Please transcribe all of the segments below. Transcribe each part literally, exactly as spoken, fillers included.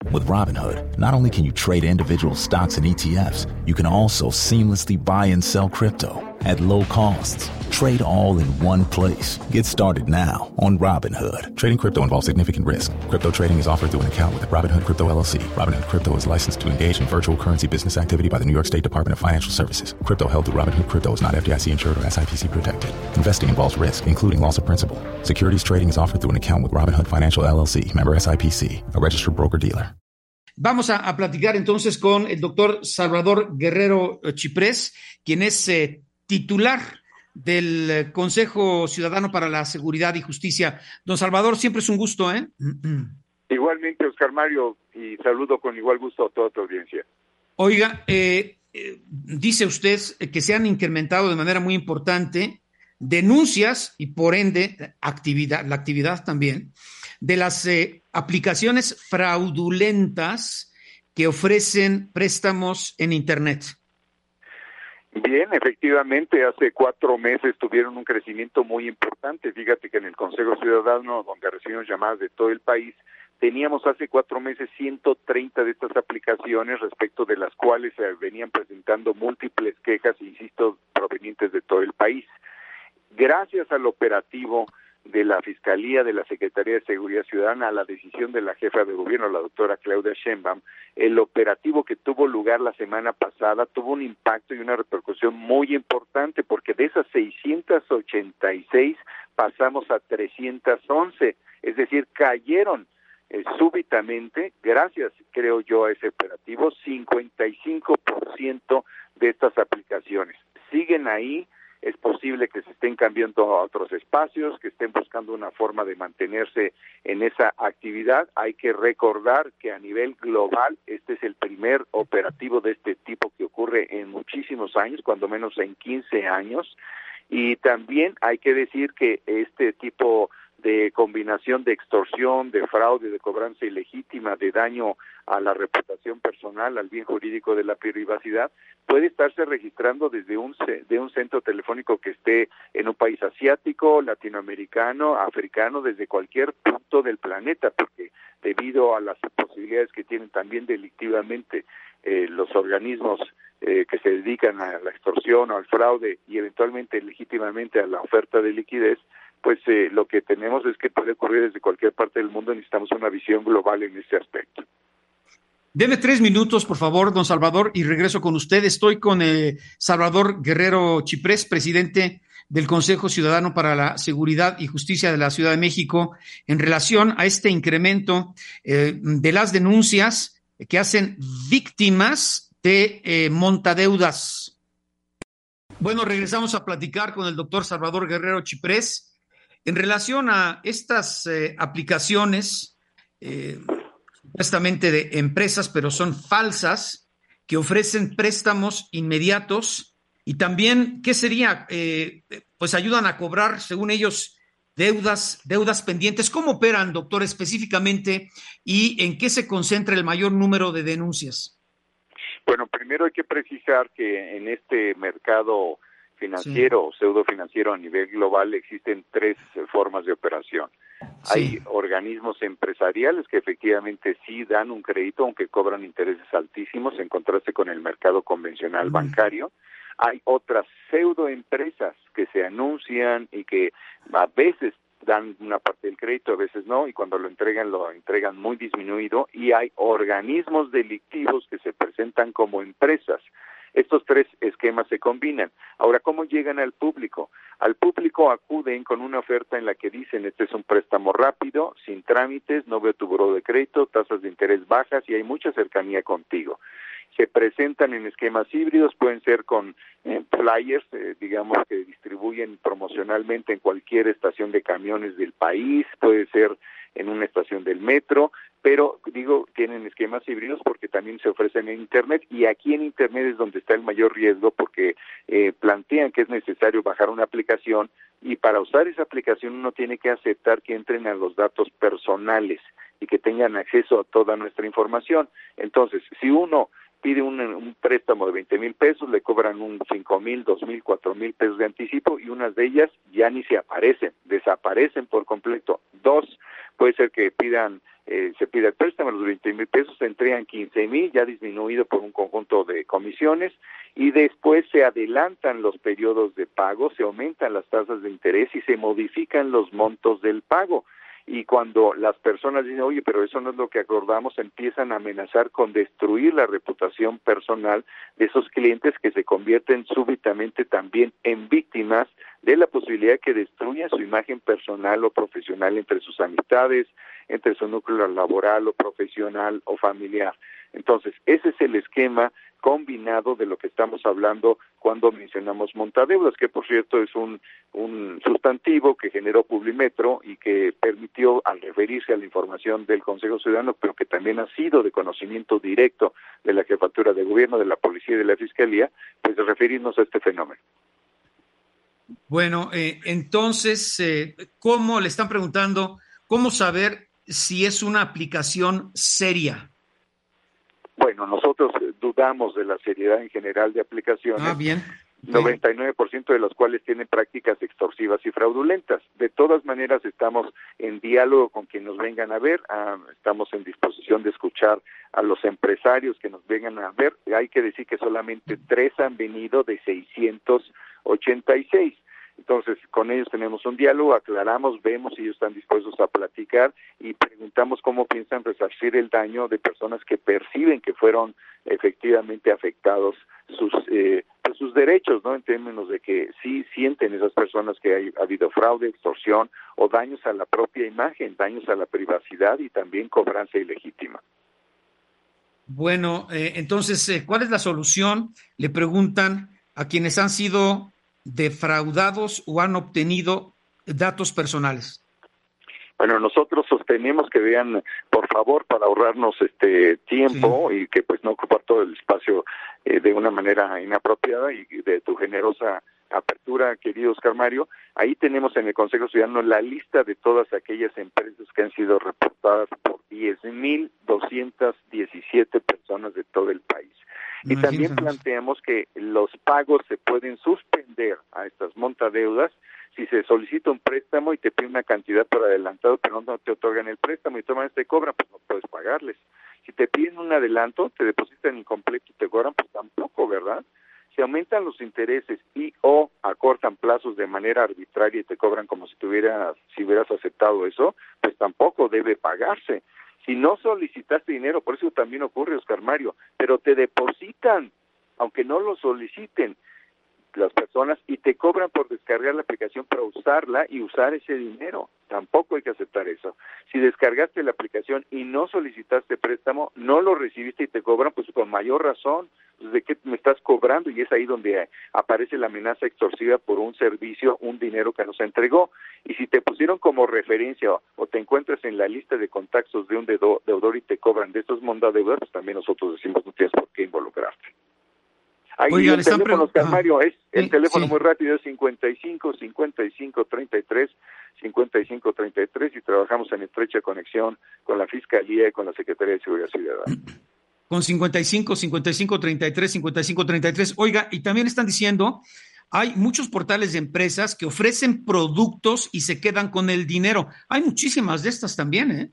With Robinhood, not only can you trade individual stocks and E T Fs, you can also seamlessly buy and sell crypto at low costs. Trade all in one place. Get started now on Robinhood. Trading crypto involves significant risk. Crypto trading is offered through an account with Robinhood Crypto L L C. Robinhood Crypto is licensed to engage in virtual currency business activity by the New York State Department of Financial Services. Crypto held through Robinhood Crypto is not F D I C insured or S I P C protected. Investing involves risk, including loss of principal. Securities trading is offered through an account with Robinhood Financial L L C, member S I P C, a registered broker-dealer. Vamos a, a platicar entonces con el doctor Salvador Guerrero Chiprés, quien es eh, titular del Consejo Ciudadano para la Seguridad y Justicia. Don Salvador, siempre es un gusto, ¿eh? Igualmente, Oscar Mario, y saludo con igual gusto a toda tu audiencia. Oiga, eh, eh, dice usted que se han incrementado de manera muy importante denuncias y por ende actividad, la actividad también de las eh, aplicaciones fraudulentas que ofrecen préstamos en Internet. Bien, efectivamente, hace cuatro meses tuvieron un crecimiento muy importante. Fíjate que en el Consejo Ciudadano, donde recibimos llamadas de todo el país, teníamos hace cuatro meses ciento treinta de estas aplicaciones, respecto de las cuales se venían presentando múltiples quejas, insisto, provenientes de todo el país. Gracias al operativo de la Fiscalía, de la Secretaría de Seguridad Ciudadana, a la decisión de la jefa de gobierno, la doctora Claudia Sheinbaum, el operativo que tuvo lugar la semana pasada tuvo un impacto y una repercusión muy importante, porque de esas seiscientas ochenta y seis pasamos a trescientas once, es decir, cayeron eh, súbitamente, gracias, creo yo, a ese operativo, cincuenta y cinco por ciento de estas aplicaciones. Siguen ahí. Es posible que se estén cambiando a otros espacios, que estén buscando una forma de mantenerse en esa actividad. Hay que recordar que a nivel global este es el primer operativo de este tipo que ocurre en muchísimos años, cuando menos en quince años. Y también hay que decir que este tipo de combinación de extorsión, de fraude, de cobranza ilegítima, de daño a la reputación personal, al bien jurídico de la privacidad, puede estarse registrando desde un de un centro telefónico que esté en un país asiático, latinoamericano, africano, desde cualquier punto del planeta, porque debido a las posibilidades que tienen también delictivamente eh, los organismos eh, que se dedican a la extorsión o al fraude y eventualmente legítimamente a la oferta de liquidez, pues eh, lo que tenemos es que puede ocurrir desde cualquier parte del mundo. Necesitamos una visión global en ese aspecto. Deme tres minutos, por favor, don Salvador, y regreso con usted. Estoy con eh, Salvador Guerrero Chiprés, presidente del Consejo Ciudadano para la Seguridad y Justicia de la Ciudad de México, en relación a este incremento eh, de las denuncias que hacen víctimas de eh, montadeudas. Bueno, regresamos a platicar con el doctor Salvador Guerrero Chiprés en relación a estas eh, aplicaciones eh, supuestamente de empresas, pero son falsas, que ofrecen préstamos inmediatos y también, ¿qué sería? Eh, pues ayudan a cobrar, según ellos, deudas, deudas pendientes. ¿Cómo operan, doctor, específicamente, y en qué se concentra el mayor número de denuncias? Bueno, primero hay que precisar que en este mercado financiero o sí. pseudo financiero a nivel global existen tres formas de operación. Sí. Hay organismos empresariales que efectivamente sí dan un crédito, aunque cobran intereses altísimos en contraste con el mercado convencional mm. bancario. Hay otras pseudoempresas que se anuncian y que a veces dan una parte del crédito, a veces no, y cuando lo entregan, lo entregan muy disminuido. Y hay organismos delictivos que se presentan como empresas. Estos tres esquemas se combinan. Ahora, ¿cómo llegan al público? Al público acuden con una oferta en la que dicen, este es un préstamo rápido, sin trámites, no veo tu buró de crédito, tasas de interés bajas y hay mucha cercanía contigo. Se presentan en esquemas híbridos, pueden ser con eh, flyers, eh, digamos, que distribuyen promocionalmente en cualquier estación de camiones del país, puede ser en una estación del metro, pero digo, tienen esquemas híbridos porque también se ofrecen en Internet, y aquí en Internet es donde está el mayor riesgo, porque eh, plantean que es necesario bajar una aplicación, y para usar esa aplicación uno tiene que aceptar que entren a los datos personales y que tengan acceso a toda nuestra información. Entonces, si uno pide un, un préstamo de veinte mil pesos, le cobran un cinco mil, dos mil, cuatro mil pesos de anticipo, y unas de ellas ya ni se aparecen, desaparecen por completo. Dos, puede ser que pidan eh, se pide el préstamo, los veinte mil pesos, se entregan quince mil, ya disminuido por un conjunto de comisiones, y después se adelantan los periodos de pago, se aumentan las tasas de interés y se modifican los montos del pago. Y cuando las personas dicen, oye, pero eso no es lo que acordamos, empiezan a amenazar con destruir la reputación personal de esos clientes, que se convierten súbitamente también en víctimas de la posibilidad que destruya su imagen personal o profesional entre sus amistades, entre su núcleo laboral o profesional o familiar. Entonces, ese es el esquema combinado de lo que estamos hablando cuando mencionamos montadeudas, que por cierto es un, un sustantivo que generó Publimetro y que permitió, al referirse a la información del Consejo Ciudadano, pero que también ha sido de conocimiento directo de la Jefatura de Gobierno, de la Policía y de la Fiscalía, pues de referirnos a este fenómeno. Bueno, eh, entonces, eh, ¿cómo le están preguntando, cómo saber si es una aplicación seria? Bueno, nosotros dudamos de la seriedad en general de aplicaciones. Ah, bien. noventa y nueve por ciento de las cuales tienen prácticas extorsivas y fraudulentas. De todas maneras, estamos en diálogo con quien nos vengan a ver, ah, estamos en disposición de escuchar a los empresarios que nos vengan a ver. Hay que decir que solamente tres han venido de seiscientos ochenta y seis. Entonces, con ellos tenemos un diálogo, aclaramos, vemos si ellos están dispuestos a platicar y preguntamos cómo piensan resarcir el daño de personas que perciben que fueron efectivamente afectados sus eh, pues sus derechos, ¿no? En términos de que sí sienten esas personas que hay, ha habido fraude, extorsión o daños a la propia imagen, daños a la privacidad y también cobranza ilegítima. Bueno, eh, entonces, eh, ¿cuál es la solución? Le preguntan a quienes han sido defraudados o han obtenido datos personales. Bueno, nosotros sostenemos que vean, por favor, para ahorrarnos este tiempo sí. y que pues no ocupar todo el espacio eh, de una manera inapropiada, y de tu generosa apertura, querido Oscar Mario, ahí tenemos en el Consejo Ciudadano la lista de todas aquellas empresas que han sido reportadas por diez mil doscientas diecisiete personas de todo el país. Y también planteamos que los pagos se pueden suspender a estas montadeudas si se solicita un préstamo y te piden una cantidad por adelantado, pero no te otorgan el préstamo y toman te cobran, pues no puedes pagarles. Si te piden un adelanto, te depositan incompleto y te cobran, pues tampoco, ¿verdad? Si aumentan los intereses y o acortan plazos de manera arbitraria y te cobran como si tuvieras, si hubieras aceptado eso, pues tampoco debe pagarse. Si no solicitaste dinero, por eso también ocurre, Oscar Mario, pero te depositan, aunque no lo soliciten las personas, y te cobran por descargar la aplicación para usarla y usar ese dinero. Tampoco hay que aceptar eso. Si descargaste la aplicación y no solicitaste préstamo, no lo recibiste y te cobran, pues con mayor razón. ¿De qué me estás cobrando? Y es ahí donde aparece la amenaza extorsiva por un servicio, un dinero que nos entregó. Y si te pusieron como referencia o, o te encuentras en la lista de contactos de un deudor y te cobran de estos montadeudas, pues también nosotros decimos no tienes por qué involucrarte. Ahí Oiga, el teléfono, Oscar Mario, es el sí, teléfono sí. muy rápido, es cincuenta y cinco, cincuenta y cinco, treinta y tres, cincuenta y cinco, treinta y tres, y trabajamos en estrecha conexión con la Fiscalía y con la Secretaría de Seguridad Ciudadana. Con cincuenta y cinco, cincuenta y cinco, treinta y tres, cincuenta y cinco, treinta y tres. Oiga, y también están diciendo, hay muchos portales de empresas que ofrecen productos y se quedan con el dinero. Hay muchísimas de estas también, ¿eh?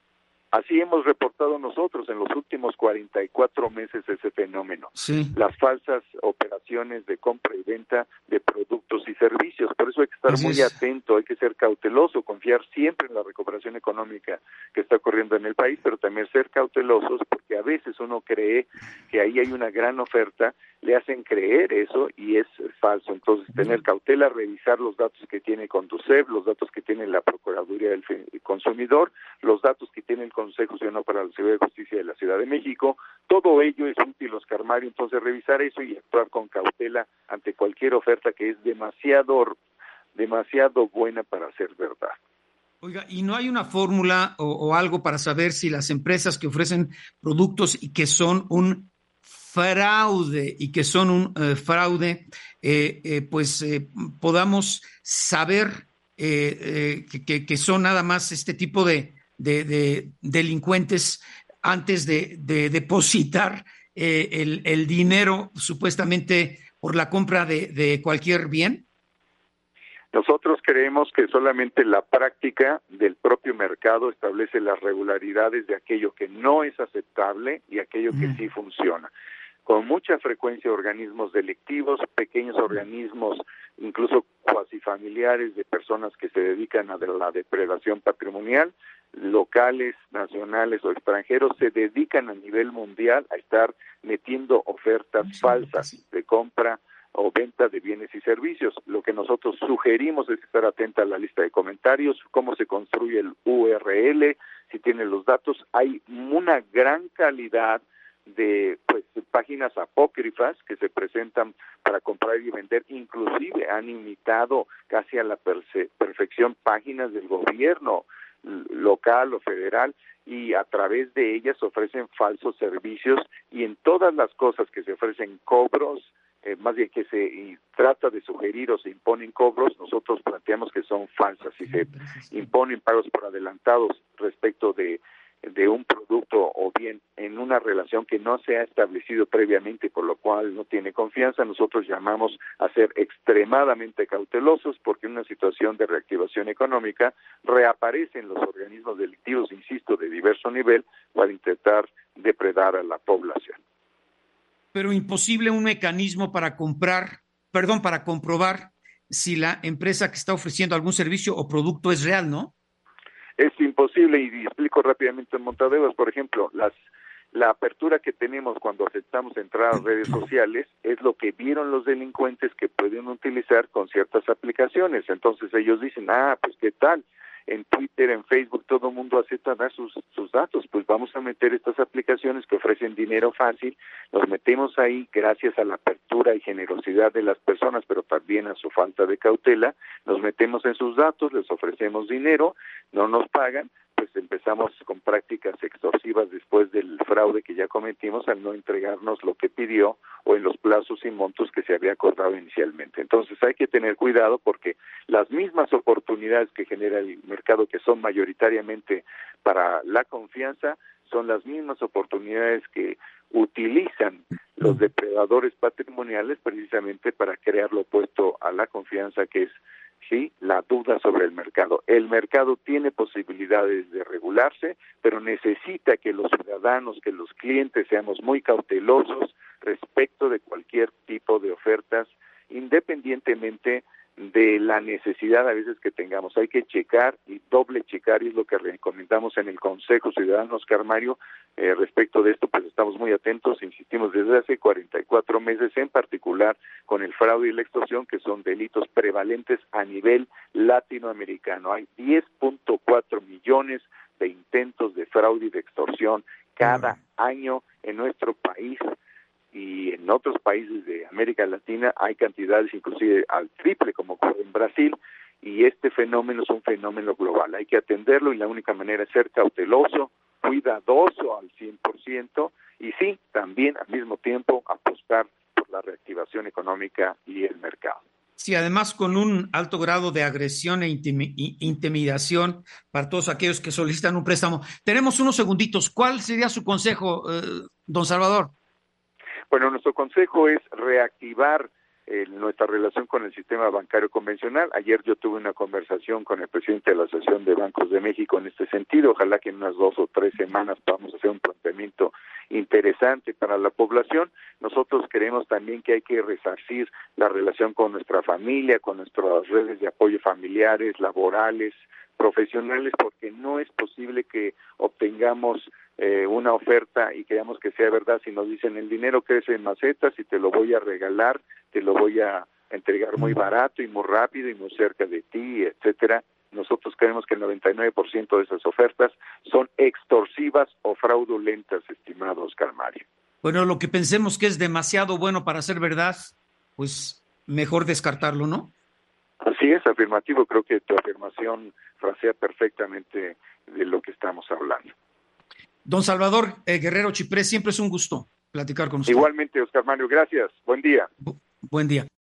Así hemos reportado nosotros en los últimos cuarenta y cuatro meses ese fenómeno. Sí. Las falsas operaciones de compra y venta de productos y servicios. Por eso hay que estar Así muy es. atento, hay que ser cauteloso, confiar siempre en la recuperación económica que está ocurriendo en el país, pero también ser cautelosos porque a veces uno cree que ahí hay una gran oferta, le hacen creer eso y es falso. Entonces, tener cautela, revisar los datos que tiene Conducef, los datos que tiene la Procuraduría del Consumidor, los datos que tiene el Consejo Ciudadano para la Seguridad y Justicia de la Ciudad de México. Todo ello es útil, Oscar Mario. Entonces, revisar eso y actuar con cautela ante cualquier oferta que es demasiado, demasiado buena para ser verdad. Oiga, ¿y no hay una fórmula o, o algo para saber si las empresas que ofrecen productos y que son un fraude y que son un eh, fraude, eh, eh, pues eh, podamos saber eh, eh, que, que, que son nada más este tipo de, de, de delincuentes antes de, de depositar eh, el, el dinero supuestamente por la compra de, de cualquier bien? Nosotros creemos que solamente la práctica del propio mercado establece las regularidades de aquello que no es aceptable y aquello que sí funciona. Con mucha frecuencia organismos delictivos, pequeños organismos, incluso cuasifamiliares de personas que se dedican a la depredación patrimonial, locales, nacionales o extranjeros, se dedican a nivel mundial a estar metiendo ofertas falsas de compra o venta de bienes y servicios. Lo que nosotros sugerimos es estar atenta a la lista de comentarios, cómo se construye el U R L, si tiene los datos. Hay una gran calidad de pues páginas apócrifas que se presentan para comprar y vender, inclusive han imitado casi a la perse- perfección páginas del gobierno local o federal, y a través de ellas ofrecen falsos servicios, y en todas las cosas que se ofrecen cobros, eh, más bien que se y trata de sugerir o se imponen cobros, nosotros planteamos que son falsas. Si se imponen pagos por adelantados respecto de de un producto o bien en una relación que no se ha establecido previamente, por lo cual no tiene confianza, nosotros llamamos a ser extremadamente cautelosos, porque en una situación de reactivación económica reaparecen los organismos delictivos, insisto, de diverso nivel, para intentar depredar a la población. Pero imposible un mecanismo para comprar, perdón, para comprobar si la empresa que está ofreciendo algún servicio o producto es real, ¿no? Es imposible, y explico rápidamente en Montadeos, por ejemplo, las la apertura que tenemos cuando aceptamos entrar a redes sociales es lo que vieron los delincuentes que pueden utilizar con ciertas aplicaciones. Entonces ellos dicen, ah, pues qué tal, en Twitter, en Facebook, todo el mundo acepta dar sus, sus datos, pues vamos a meter estas aplicaciones que ofrecen dinero fácil, los metemos ahí gracias a la apertura y generosidad de las personas, pero también a su falta de cautela, nos metemos en sus datos, les ofrecemos dinero, no nos pagan, pues empezamos con prácticas extorsivas después del fraude que ya cometimos al no entregarnos lo que pidió o en los plazos y montos que se había acordado inicialmente. Entonces hay que tener cuidado, porque las mismas oportunidades que genera el mercado, que son mayoritariamente para la confianza, son las mismas oportunidades que utilizan los depredadores patrimoniales precisamente para crear lo opuesto a la confianza, que es sí, la duda sobre el mercado. El mercado tiene posibilidades de regularse, pero necesita que los ciudadanos, que los clientes seamos muy cautelosos respecto de cualquier tipo de ofertas, independientemente de la necesidad a veces que tengamos. Hay que checar y doble checar, y es lo que recomendamos en el Consejo Ciudadano, Oscar Mario. Eh, respecto de esto, pues estamos muy atentos, insistimos desde hace cuarenta y cuatro meses, en particular con el fraude y la extorsión, que son delitos prevalentes a nivel latinoamericano. Hay diez punto cuatro millones de intentos de fraude y de extorsión cada año en nuestro país, y en otros países de América Latina hay cantidades inclusive al triple, como ocurre en Brasil, y este fenómeno es un fenómeno global. Hay que atenderlo, y la única manera es ser cauteloso, cuidadoso al cien por ciento, y sí, también al mismo tiempo apostar por la reactivación económica y el mercado. Sí, además con un alto grado de agresión e intimi- intimidación para todos aquellos que solicitan un préstamo. Tenemos unos segunditos. ¿Cuál sería su consejo, eh, don Salvador? Bueno, nuestro consejo es reactivar eh, nuestra relación con el sistema bancario convencional. Ayer yo tuve una conversación con el presidente de la Asociación de Bancos de México en este sentido. Ojalá que en unas dos o tres semanas podamos hacer un planteamiento interesante para la población. Nosotros creemos también que hay que resarcir la relación con nuestra familia, con nuestras redes de apoyo familiares, laborales, profesionales, porque no es posible que obtengamos eh, una oferta y creamos que sea verdad si nos dicen el dinero crece en macetas y te lo voy a regalar, te lo voy a entregar muy barato y muy rápido y muy cerca de ti, etcétera. Nosotros creemos que el noventa y nueve por ciento de esas ofertas son extorsivas o fraudulentas, estimado Oscar Mario. Bueno, lo que pensemos que es demasiado bueno para ser verdad, pues mejor descartarlo, ¿no? Así es, afirmativo. Creo que tu afirmación frasea perfectamente de lo que estamos hablando. Don Salvador eh, Guerrero Chiprés, siempre es un gusto platicar con usted. Igualmente, Oscar Mario, gracias. Buen día. Bu- buen día.